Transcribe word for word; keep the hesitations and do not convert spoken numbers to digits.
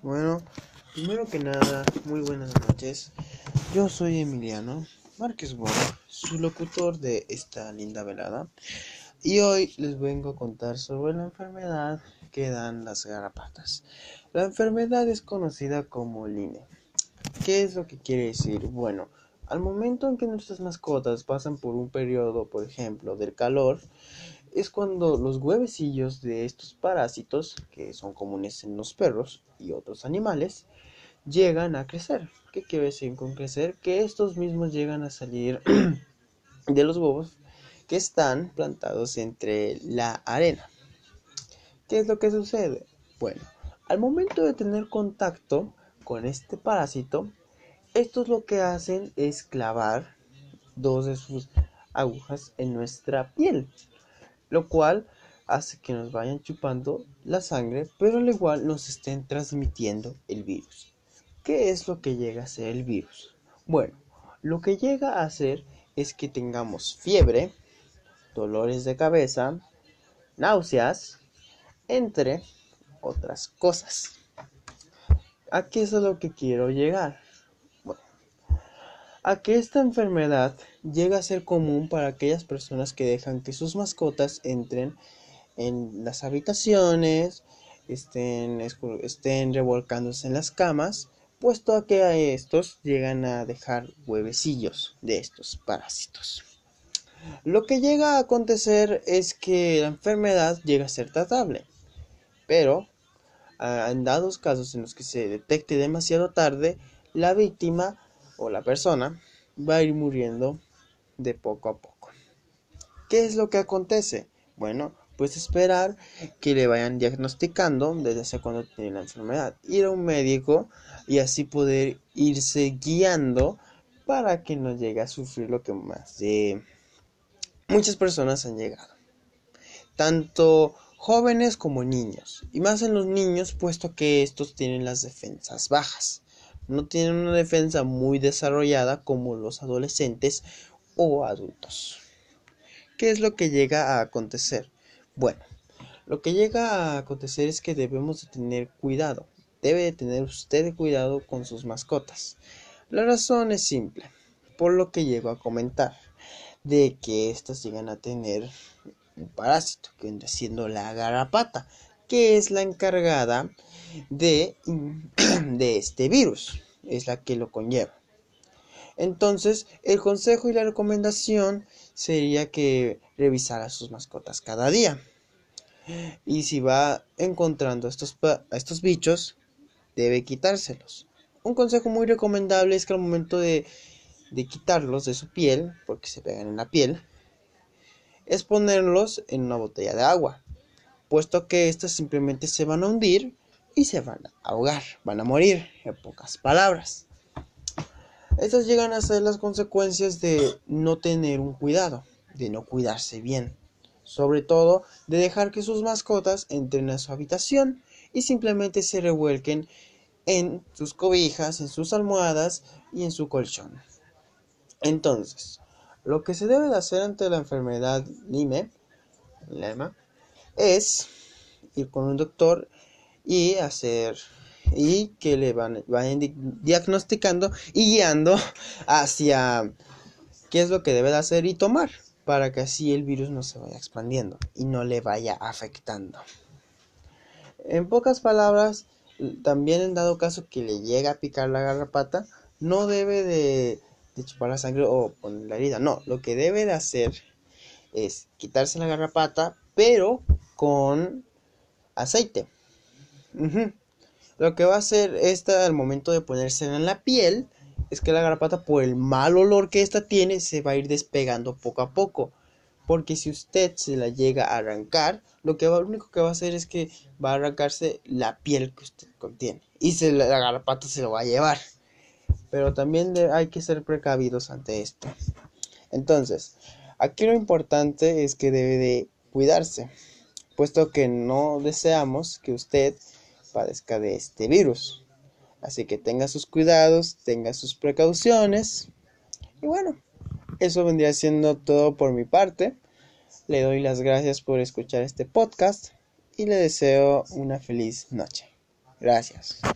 Bueno, primero que nada, muy buenas noches. Yo soy Emiliano Márquez Bono, su locutor de esta linda velada. Y hoy les vengo a contar sobre la enfermedad que dan las garrapatas. La enfermedad es conocida como Lyme. ¿Qué es lo que quiere decir? Bueno, al momento en que nuestras mascotas pasan por un periodo, por ejemplo, del calor, es cuando los huevecillos de estos parásitos, que son comunes en los perros y otros animales, llegan a crecer. ¿Qué quiere decir con crecer? Que estos mismos llegan a salir de los huevos que están plantados entre la arena. ¿Qué es lo que sucede? Bueno, al momento de tener contacto con este parásito, estos lo que hacen es clavar dos de sus agujas en nuestra piel, lo cual hace que nos vayan chupando la sangre, pero al igual nos estén transmitiendo el virus. ¿Qué es lo que llega a hacer el virus? Bueno, lo que llega a hacer es que tengamos fiebre, dolores de cabeza, náuseas, entre otras cosas. ¿A qué es a lo que quiero llegar? Bueno, a que esta enfermedad llega a ser común para aquellas personas que dejan que sus mascotas entren en las habitaciones, estén, estén revolcándose en las camas, puesto a que a estos llegan a dejar huevecillos de estos parásitos. Lo que llega a acontecer es que la enfermedad llega a ser tratable, pero en dados casos en los que se detecte demasiado tarde, la víctima o la persona va a ir muriendo de poco a poco. ¿Qué es lo que acontece? Bueno, pues esperar que le vayan diagnosticando desde hace cuando tiene la enfermedad, ir a un médico y así poder irse guiando para que no llegue a sufrir lo que más de muchas personas han llegado, tanto jóvenes como niños, y más en los niños, puesto que estos tienen las defensas bajas, no tienen una defensa muy desarrollada como los adolescentes o adultos. ¿Qué es lo que llega a acontecer? Bueno, lo que llega a acontecer es que debemos de tener cuidado. Debe de tener usted cuidado con sus mascotas. La razón es simple, por lo que llego a comentar, de que estas llegan a tener un parásito, que viene siendo la garrapata, que es la encargada de, de este virus, es la que lo conlleva. Entonces, el consejo y la recomendación sería que revisara a sus mascotas cada día. Y si va encontrando a estos, a estos bichos, debe quitárselos. Un consejo muy recomendable es que al momento de, de quitarlos de su piel, porque se pegan en la piel, es ponerlos en una botella de agua, puesto que estos simplemente se van a hundir y se van a ahogar, van a morir, en pocas palabras. Estas llegan a ser las consecuencias de no tener un cuidado, de no cuidarse bien, sobre todo de dejar que sus mascotas entren a su habitación y simplemente se revuelquen en sus cobijas, en sus almohadas y en su colchón. Entonces, lo que se debe de hacer ante la enfermedad Lyme, Lyme es ir con un doctor y hacer y que le van, vayan di- diagnosticando y guiando hacia qué es lo que debe de hacer y tomar para que así el virus no se vaya expandiendo y no le vaya afectando. En pocas palabras, también en dado caso que le llegue a picar la garrapata, no debe de, de chupar la sangre o poner la herida, no, lo que debe de hacer es quitarse la garrapata, pero con aceite. Uh-huh. Lo que va a hacer esta al momento de ponérsela en la piel es que la garrapata, por el mal olor que esta tiene, se va a ir despegando poco a poco. Porque si usted se la llega a arrancar, lo que va, lo único que va a hacer es que va a arrancarse la piel que usted contiene. Y se, la, la garrapata se lo va a llevar. Pero también de, hay que ser precavidos ante esto. Entonces, aquí lo importante es que debe de cuidarse, puesto que no deseamos que usted padezca de este virus. Así que tenga sus cuidados, tenga sus precauciones. Y bueno, eso vendría siendo todo por mi parte. Le doy las gracias por escuchar este podcast y le deseo una feliz noche. Gracias.